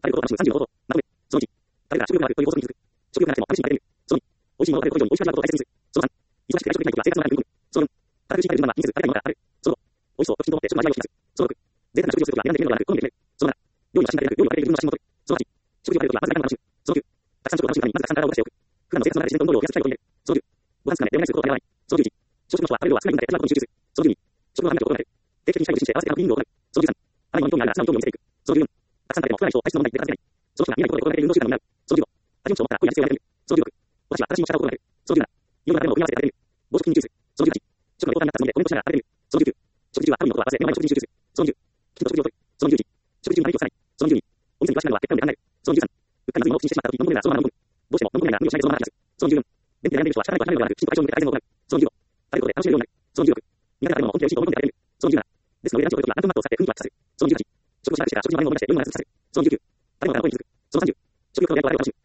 食べることが30のこと。まとめ。その1。食べたら食欲があるという法則に気づく。食欲がなくても楽しみが出る。その2。美味しいものを食べること以上に美味しくなることを大切にする。その3。忙しくて外食できないときは生活の中で組み込む。その4。堅苦しい食べる時間は気にする食べたいものがある。その5。美味しそうときちんと思って食の味わいを引き出す。その6。贅沢な食事をするときは選んで決めるのではなく好んで決める。その7。料理は真剣でなく料理を食べる自分の写真を撮る。その8。食事を食べるときはまず何を楽しむ。その9。たくさん食を楽しむためにまずたくさん体を動かしておく。普段の生活の中で自然と運動量を増やす機会を入れる。その10。ご飯少なめでお願いすることはやらない。その11。朝食の人は食べる量は少ない分だけ手間ことに集中する。その12。食の考えることがなく定期的に最後にして合わせてクリーニングを行う。その13。あまりにも興味があるなら素直に興味を見せていく。その14。たくさん食べても太らない人を体質の問題で出かけない。その人が見えないところで心がけている運動習慣になる。その15。味を持ったら声や姿勢をやめてみる。その16。私は正しい持ち方を心がける。その17。いろんな食べ物を組み合わせて食べてみる。5食に注意する。その18。食の量がになったつもりでコメントしながら食べてみる。その19。食事中は食べることは忘れ目の前の食事に集中する。その20。きちんと食事をとる。その21。食事中に何をさない。その22。お店に詳しくなるのは結果論で考える。その23。うっかりまずいものを口にしてしまったとき、飲むのがそのまま飲む。どうしても飲むのが無理をしないでそのまま吐き出す。その24。便秘で悩んでいる人は仕方ないとは考えるのではなく、きちんと体調を向けて改善を行う。その25。食べることで楽しめるようになる。その26。苦手な食べ物を本気で美味しいと思い込んで食べる。その27。ですのでランチを取るときはランチョンマットを使って雰囲気を悪化させる。その28。食をしなくしてから食事の前に思い出して運動をなくさせる。その29。食べ物から声に気づく。その30。食欲の出会いを楽しむ。